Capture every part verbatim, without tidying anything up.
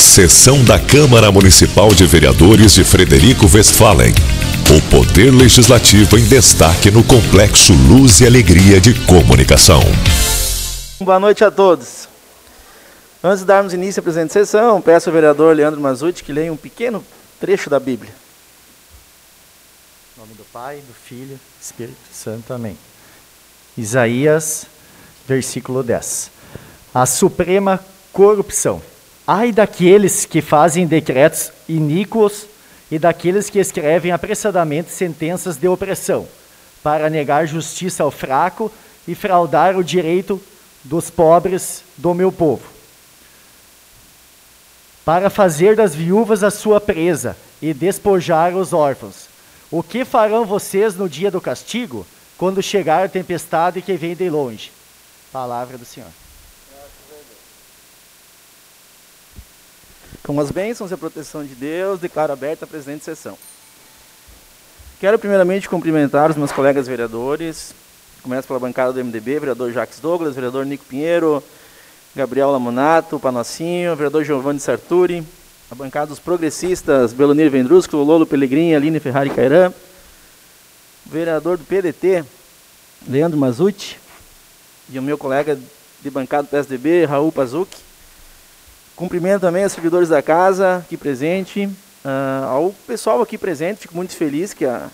Sessão da Câmara Municipal de Vereadores de Frederico Westphalen. O Poder Legislativo em destaque no Complexo Luz e Alegria de Comunicação. Boa noite a todos. Antes de darmos início à presente sessão, peço ao vereador Leandro Mazzutti que leia um pequeno trecho da Bíblia. Em nome do Pai, do Filho, do Espírito Santo. Amém. Isaías, versículo dez. A suprema corrupção. Ai daqueles que fazem decretos iníquos e daqueles que escrevem apressadamente sentenças de opressão, para negar justiça ao fraco e fraudar o direito dos pobres do meu povo, para fazer das viúvas a sua presa e despojar os órfãos. O que farão vocês no dia do castigo, quando chegar a tempestade que vem de longe? Palavra do Senhor. Com as bênçãos e a proteção de Deus, declaro aberta a presente sessão. Quero primeiramente cumprimentar os meus colegas vereadores. Começo pela bancada do M D B, vereador Jacques Douglas, vereador Nico Pinheiro, Gabriel Lamonato, Panocinho, vereador Giovanni Sarturi, a bancada dos progressistas, Belonir Vendrusco, Lolo Pellegrini, Aline Ferrari Cairan, vereador do P D T, Leandro Mazzutti, e o meu colega de bancada do P S D B, Raul Pazucchi. Cumprimento também os servidores da casa aqui presente, uh, ao pessoal aqui presente. Fico muito feliz que a,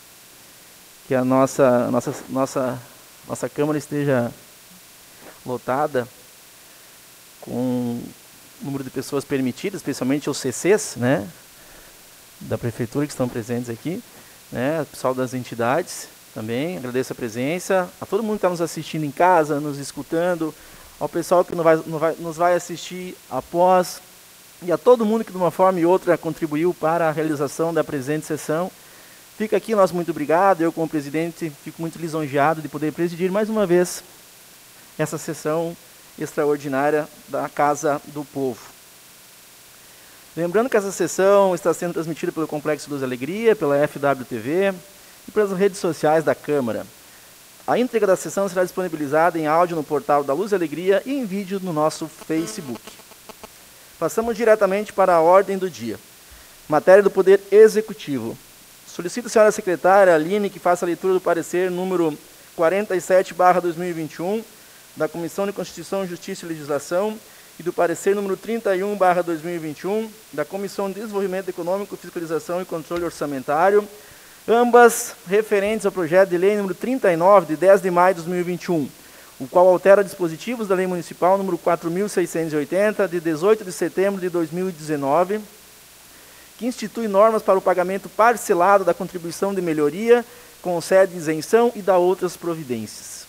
que a nossa, nossa, nossa, nossa Câmara esteja lotada com o número de pessoas permitidas, especialmente os C Cs, né, da Prefeitura que estão presentes aqui, né, o pessoal das entidades também. Agradeço a presença, a todo mundo que está nos assistindo em casa, nos escutando, ao pessoal que nos vai, nos vai, nos vai assistir após, e a todo mundo que de uma forma e outra contribuiu para a realização da presente sessão. Fica aqui nosso muito obrigado. Eu, como presidente, fico muito lisonjeado de poder presidir mais uma vez essa sessão extraordinária da Casa do Povo. Lembrando que essa sessão está sendo transmitida pelo Complexo Luz e Alegria, pela F W T V e pelas redes sociais da Câmara. A íntegra da sessão será disponibilizada em áudio no portal da Luz e Alegria e em vídeo no nosso Facebook. Passamos diretamente para a ordem do dia. Matéria do Poder Executivo. Solicito a senhora secretária Aline que faça a leitura do parecer número quarenta e sete barra dois mil e vinte e um da Comissão de Constituição, Justiça e Legislação e do parecer número trinta e um barra dois mil e vinte e um da Comissão de Desenvolvimento Econômico, Fiscalização e Controle Orçamentário, ambas referentes ao projeto de lei número trinta e nove, de dez de maio de dois mil e vinte e um, o qual altera dispositivos da lei municipal número quatro mil seiscentos e oitenta, de dezoito de setembro de dois mil e dezenove, que institui normas para o pagamento parcelado da contribuição de melhoria, concede isenção e dá outras providências.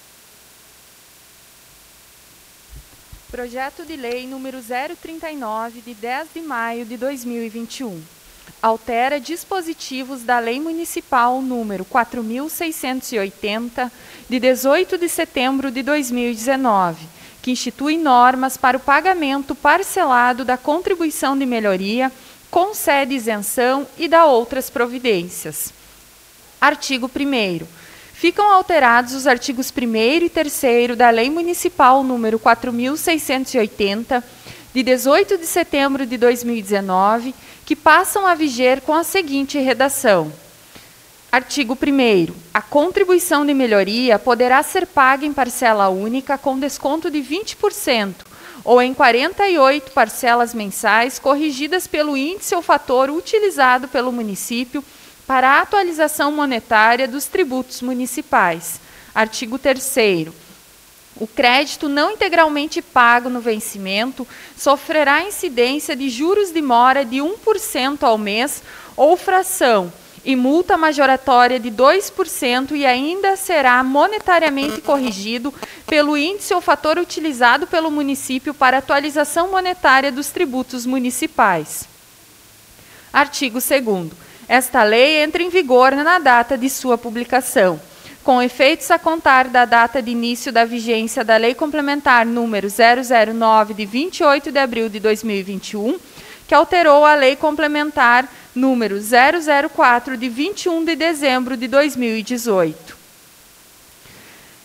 Projeto de lei número zero trinta e nove, de dez de maio de dois mil e vinte e um. Altera dispositivos da Lei Municipal número quatro mil seiscentos e oitenta, de dezoito de setembro de dois mil e dezenove, que institui normas para o pagamento parcelado da contribuição de melhoria, concede isenção e dá outras providências. Artigo primeiro. Ficam alterados os artigos primeiro e terceiro da Lei Municipal número quatro mil seiscentos e oitenta, de dezoito de setembro de dois mil e dezenove, que passam a viger com a seguinte redação. Artigo primeiro. A contribuição de melhoria poderá ser paga em parcela única com desconto de vinte por cento ou em quarenta e oito parcelas mensais corrigidas pelo índice ou fator utilizado pelo município para a atualização monetária dos tributos municipais. Artigo terceiro. O crédito não integralmente pago no vencimento sofrerá incidência de juros de mora de um por cento ao mês ou fração e multa majoratória de dois por cento e ainda será monetariamente corrigido pelo índice ou fator utilizado pelo município para atualização monetária dos tributos municipais. Artigo segundo. Esta lei entra em vigor na data de sua publicação, com efeitos a contar da data de início da vigência da Lei Complementar número zero zero nove, de vinte e oito de abril de dois mil e vinte e um, que alterou a Lei Complementar número zero zero quatro, de vinte e um de dezembro de dois mil e dezoito.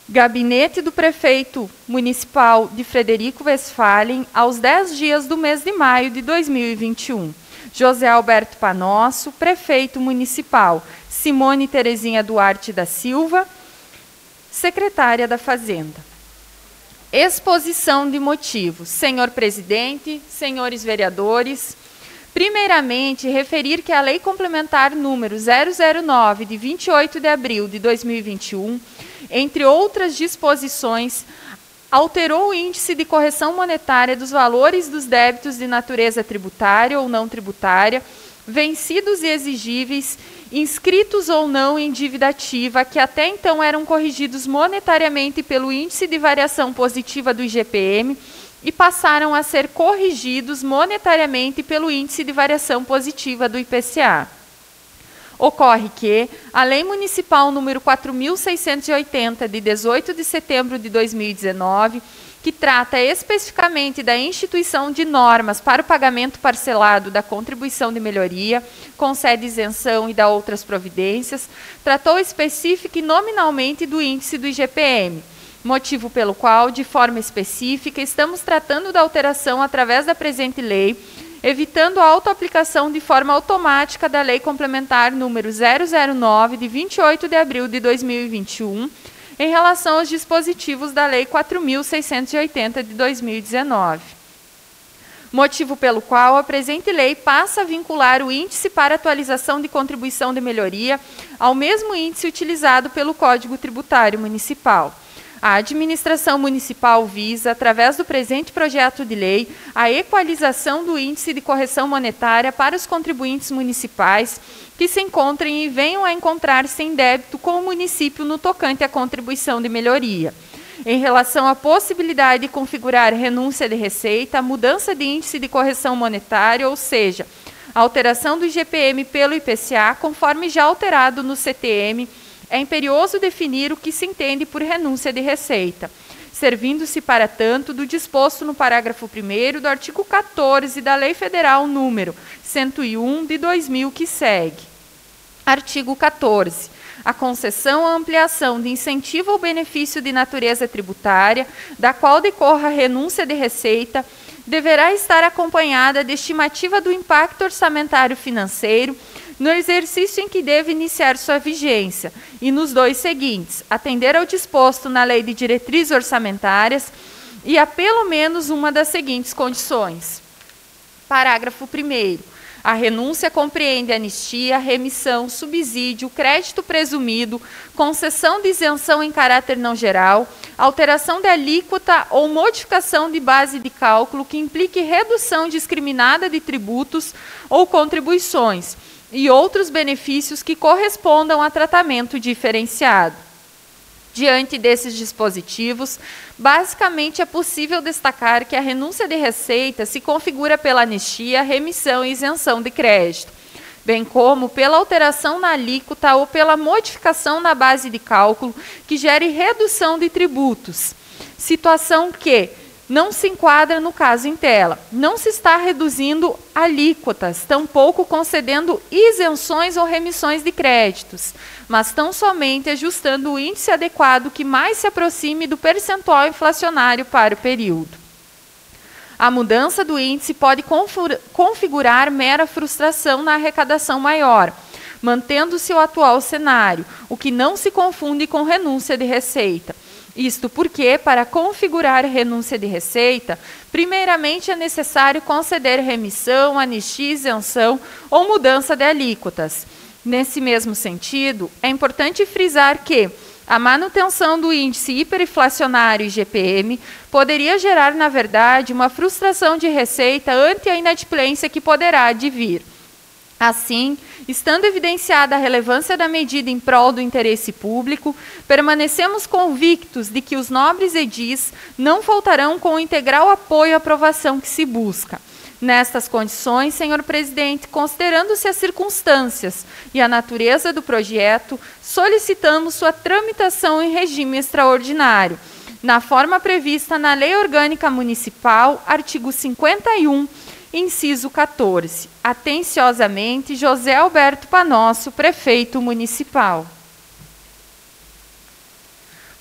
Gabinete do Prefeito Municipal de Frederico Westphalen, aos dez dias do mês de maio de dois mil e vinte e um. José Alberto Panosso, Prefeito Municipal. Simone Terezinha Duarte da Silva, Secretária da Fazenda. Exposição de motivos. Senhor Presidente, senhores vereadores, primeiramente, referir que a Lei Complementar número zero zero nove, de vinte e oito de abril de dois mil e vinte e um, entre outras disposições, alterou o índice de correção monetária dos valores dos débitos de natureza tributária ou não tributária, vencidos e exigíveis, inscritos ou não em dívida ativa, que até então eram corrigidos monetariamente pelo índice de variação positiva do I G P M, e passaram a ser corrigidos monetariamente pelo índice de variação positiva do I P C A. Ocorre que a Lei Municipal número quatro mil seiscentos e oitenta, de dezoito de setembro de dois mil e dezenove, que trata especificamente da instituição de normas para o pagamento parcelado da contribuição de melhoria, concede isenção e dá outras providências, tratou específica e nominalmente do índice do I G P M, motivo pelo qual, de forma específica, estamos tratando da alteração através da presente lei, evitando a autoaplicação de forma automática da Lei Complementar número zero zero nove, de vinte e oito de abril de dois mil e vinte e um, em relação aos dispositivos da Lei quatro mil seiscentos e oitenta, de dois mil e dezenove. Motivo pelo qual a presente lei passa a vincular o índice para atualização de contribuição de melhoria ao mesmo índice utilizado pelo Código Tributário Municipal. A administração municipal visa, através do presente projeto de lei, a equalização do índice de correção monetária para os contribuintes municipais que se encontrem e venham a encontrar-se em débito com o município no tocante à contribuição de melhoria. Em relação à possibilidade de configurar renúncia de receita, mudança de índice de correção monetária, ou seja, a alteração do I G P M pelo I P C A, conforme já alterado no C T M, é imperioso definir o que se entende por renúncia de receita, servindo-se, para tanto, do disposto no parágrafo primeiro do artigo quatorze da Lei Federal número cento e um, de dois mil, que segue. Artigo quatorze. A concessão ou ampliação de incentivo ou benefício de natureza tributária, da qual decorra renúncia de receita, deverá estar acompanhada de estimativa do impacto orçamentário financeiro no exercício em que deve iniciar sua vigência, e nos dois seguintes, atender ao disposto na Lei de Diretrizes Orçamentárias e a pelo menos uma das seguintes condições. Parágrafo primeiro. A renúncia compreende anistia, remissão, subsídio, crédito presumido, concessão de isenção em caráter não geral, alteração de alíquota ou modificação de base de cálculo que implique redução discriminada de tributos ou contribuições, e outros benefícios que correspondam a tratamento diferenciado. Diante desses dispositivos, basicamente é possível destacar que a renúncia de receita se configura pela anistia, remissão e isenção de crédito, bem como pela alteração na alíquota ou pela modificação na base de cálculo que gere redução de tributos, situação que não se enquadra no caso em tela. Não se está reduzindo alíquotas, tampouco concedendo isenções ou remissões de créditos, mas tão somente ajustando o índice adequado que mais se aproxime do percentual inflacionário para o período. A mudança do índice pode configurar mera frustração na arrecadação maior, mantendo-se o atual cenário, o que não se confunde com renúncia de receita. Isto porque, para configurar renúncia de receita, primeiramente é necessário conceder remissão, anistia, isenção ou mudança de alíquotas. Nesse mesmo sentido, é importante frisar que a manutenção do índice hiperinflacionário I G P M poderia gerar, na verdade, uma frustração de receita ante a inadimplência que poderá advir. Assim, estando evidenciada a relevância da medida em prol do interesse público, permanecemos convictos de que os nobres edis não faltarão com o integral apoio à aprovação que se busca. Nestas condições, senhor presidente, considerando-se as circunstâncias e a natureza do projeto, solicitamos sua tramitação em regime extraordinário, na forma prevista na Lei Orgânica Municipal, artigo cinquenta e um, inciso quatorze. Atenciosamente, José Alberto Panosso, Prefeito Municipal.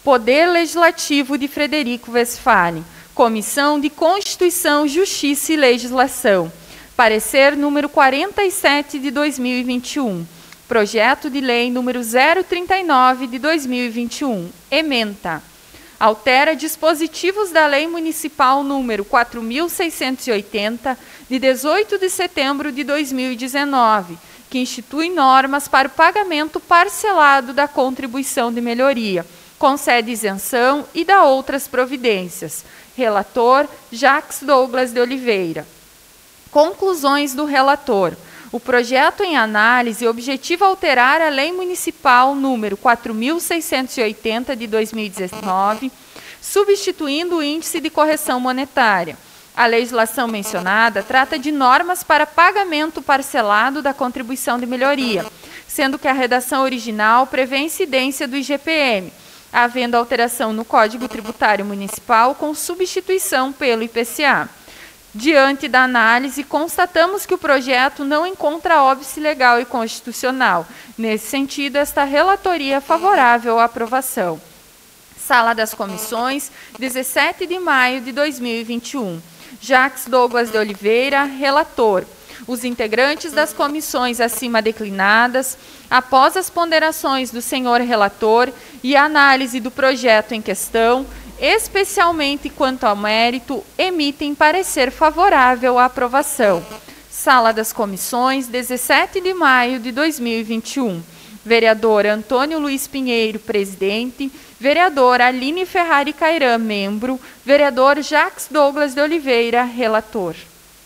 Poder Legislativo de Frederico Westphalen. Comissão de Constituição, Justiça e Legislação. Parecer número quarenta e sete de dois mil e vinte e um. Projeto de Lei número zero trinta e nove de dois mil e vinte e um. Ementa. Altera dispositivos da Lei Municipal número quatro mil seiscentos e oitenta, de dezoito de setembro de dois mil e dezenove, que institui normas para o pagamento parcelado da contribuição de melhoria, concede isenção e dá outras providências. Relator, Jacques Douglas de Oliveira. Conclusões do relator. O projeto em análise objetiva alterar a Lei Municipal número quatro mil seiscentos e oitenta de dois mil e dezenove, substituindo o índice de correção monetária. A legislação mencionada trata de normas para pagamento parcelado da contribuição de melhoria, sendo que a redação original prevê a incidência do I G P M, havendo alteração no Código Tributário Municipal com substituição pelo I P C A. Diante da análise, constatamos que o projeto não encontra óbice legal e constitucional. Nesse sentido, esta relatoria é favorável à aprovação. Sala das Comissões, dezessete de maio de dois mil e vinte e um. Jacques Douglas de Oliveira, relator. Os integrantes das comissões acima declinadas, após as ponderações do senhor relator e a análise do projeto em questão, especialmente quanto ao mérito, emitem parecer favorável à aprovação. Sala das Comissões, dezessete de maio de dois mil e vinte e um. Vereador Antônio Luiz Pinheiro, presidente. Vereador Aline Ferrari Cairã, membro. Vereador Jacques Douglas de Oliveira, relator.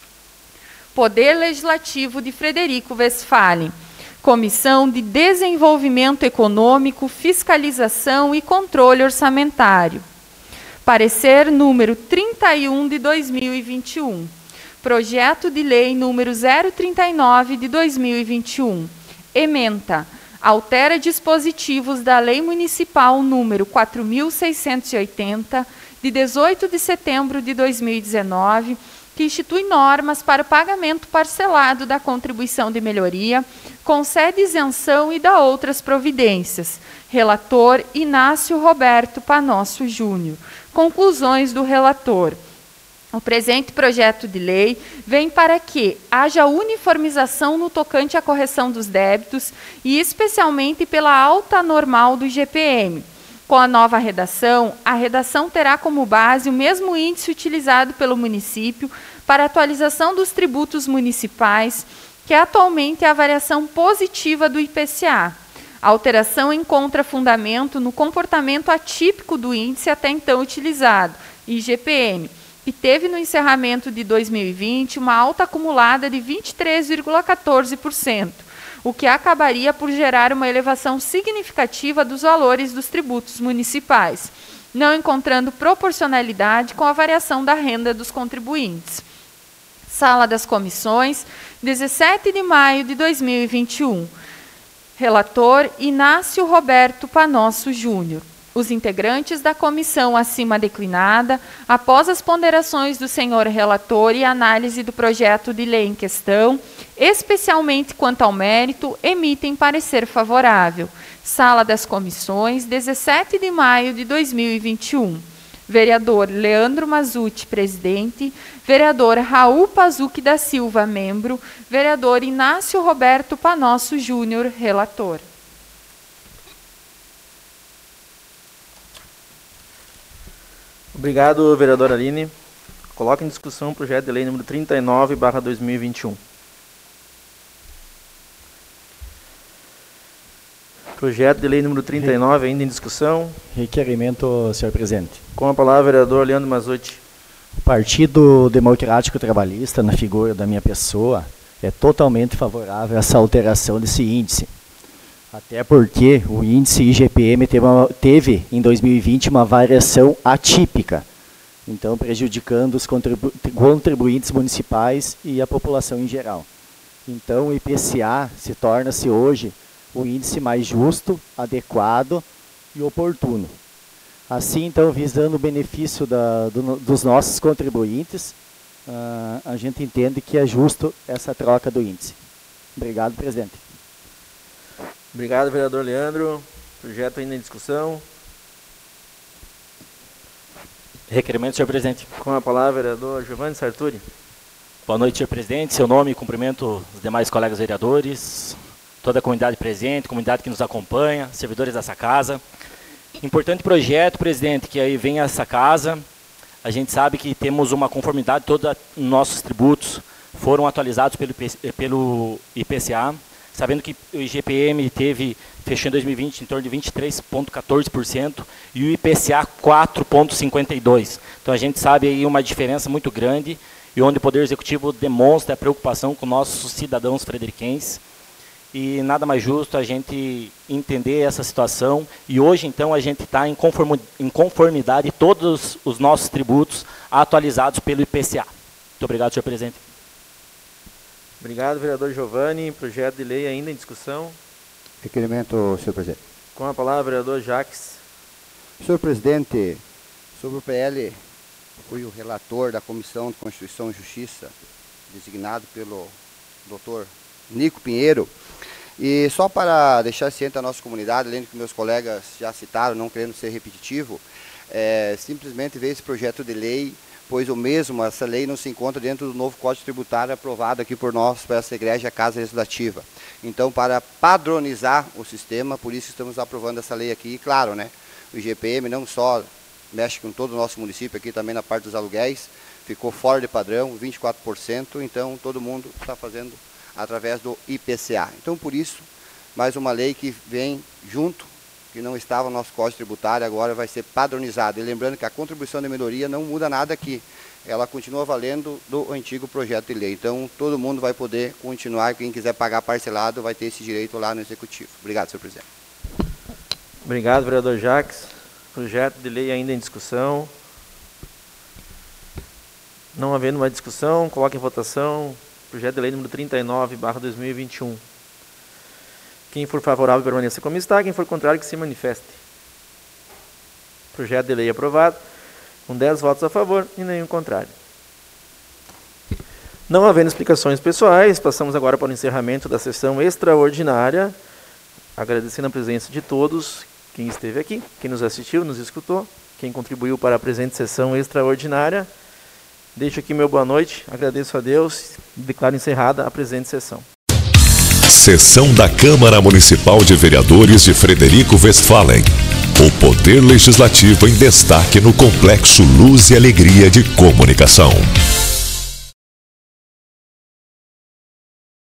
Poder Legislativo de Frederico Westphalen. Comissão de Desenvolvimento Econômico, Fiscalização e Controle Orçamentário. Parecer número trinta e um de dois mil e vinte e um. Projeto de Lei número zero trinta e nove de dois mil e vinte e um. Ementa. Altera dispositivos da Lei Municipal número quatro mil seiscentos e oitenta, de dezoito de setembro de dois mil e dezenove, que institui normas para o pagamento parcelado da contribuição de melhoria, concede isenção e dá outras providências. Relator Inácio Roberto Panosso Júnior. Conclusões do relator. O presente projeto de lei vem para que haja uniformização no tocante à correção dos débitos e especialmente pela alta normal do I G P M. Com a nova redação, a redação terá como base o mesmo índice utilizado pelo município para a atualização dos tributos municipais, que atualmente é a variação positiva do I P C A. A alteração encontra fundamento no comportamento atípico do índice até então utilizado, I G P M, que teve no encerramento de dois mil e vinte uma alta acumulada de vinte e três vírgula quatorze por cento, o que acabaria por gerar uma elevação significativa dos valores dos tributos municipais, não encontrando proporcionalidade com a variação da renda dos contribuintes. Sala das Comissões, dezessete de maio de dois mil e vinte e um. Relator Inácio Roberto Panosso Júnior. Os integrantes da comissão acima declinada, após as ponderações do senhor relator e análise do projeto de lei em questão, especialmente quanto ao mérito, emitem parecer favorável. Sala das Comissões, dezessete de maio de dois mil e vinte e um. Vereador Leandro Mazzucchi, presidente. Vereador Raul Pazucchi da Silva, membro. Vereador Inácio Roberto Panosso Júnior, relator. Obrigado, vereadora Aline. Coloca em discussão o projeto de lei número trinta e nove barra dois mil e vinte e um. Projeto de lei número trinta e nove ainda em discussão. Requerimento, senhor presidente. Com a palavra, vereador Leandro Mazzucchi. O Partido Democrático Trabalhista, na figura da minha pessoa, é totalmente favorável a essa alteração desse índice. Até porque o índice I G P M teve, uma, teve em dois mil e vinte uma variação atípica, então prejudicando os contribu contribuintes municipais e a população em geral. Então o I P C A se torna-se hoje o índice mais justo, adequado e oportuno. Assim, então, visando o benefício da, do, dos nossos contribuintes, uh, a gente entende que é justo essa troca do índice. Obrigado, presidente. Obrigado, vereador Leandro. Projeto ainda em discussão. Requerimento, senhor presidente. Com a palavra, vereador Giovanni Sarturi. Boa noite, senhor presidente. Seu nome, cumprimento os demais colegas vereadores, toda a comunidade presente, comunidade que nos acompanha, servidores dessa casa. Importante projeto, presidente, que aí vem essa casa. A gente sabe que temos uma conformidade, todos os nossos tributos foram atualizados pelo, pelo I P C A, sabendo que o I G P M teve, fechou em dois mil e vinte, em torno de vinte e três vírgula quatorze por cento e o I P C A quatro vírgula cinquenta e dois por cento. Então a gente sabe aí uma diferença muito grande e onde o Poder Executivo demonstra a preocupação com nossos cidadãos frederiquenses. E nada mais justo a gente entender essa situação. E hoje, então, a gente está em conformidade todos os nossos tributos atualizados pelo I P C A. Muito obrigado, senhor presidente. Obrigado, vereador Giovanni. Projeto de lei ainda em discussão. Requerimento, senhor presidente. Com a palavra, vereador Jacques. Senhor presidente, sobre o P L, fui o relator da Comissão de Constituição e Justiça, designado pelo doutor Nico Pinheiro. E só para deixar ciente a nossa comunidade, além do que meus colegas já citaram, não querendo ser repetitivo, é, simplesmente ver esse projeto de lei, pois o mesmo, essa lei não se encontra dentro do novo Código Tributário aprovado aqui por nós, por essa igreja, a Casa Legislativa. Então, para padronizar o sistema, por isso estamos aprovando essa lei aqui. E claro, né, o I G P M não só mexe com todo o nosso município, aqui também na parte dos aluguéis, ficou fora de padrão, vinte e quatro por cento, então todo mundo está fazendo através do I P C A. Então, por isso, mais uma lei que vem junto, que não estava no nosso Código Tributário, agora vai ser padronizada. E lembrando que a contribuição de melhoria não muda nada aqui, ela continua valendo do antigo projeto de lei. Então, todo mundo vai poder continuar, quem quiser pagar parcelado vai ter esse direito lá no Executivo. Obrigado, senhor presidente. Obrigado, vereador Jacques. Projeto de lei ainda em discussão. Não havendo uma discussão, coloque em votação. Projeto de lei número trinta e nove barra dois mil e vinte e um. Quem for favorável permaneça como está, quem for contrário que se manifeste. Projeto de lei aprovado, com dez votos a favor e nenhum contrário. Não havendo explicações pessoais, passamos agora para o encerramento da sessão extraordinária, agradecendo a presença de todos, quem esteve aqui, quem nos assistiu, nos escutou, quem contribuiu para a presente sessão extraordinária. Deixo aqui meu boa noite, agradeço a Deus e declaro encerrada a presente sessão. Sessão da Câmara Municipal de Vereadores de Frederico Westphalen. O Poder Legislativo em destaque no Complexo Luz e Alegria de Comunicação.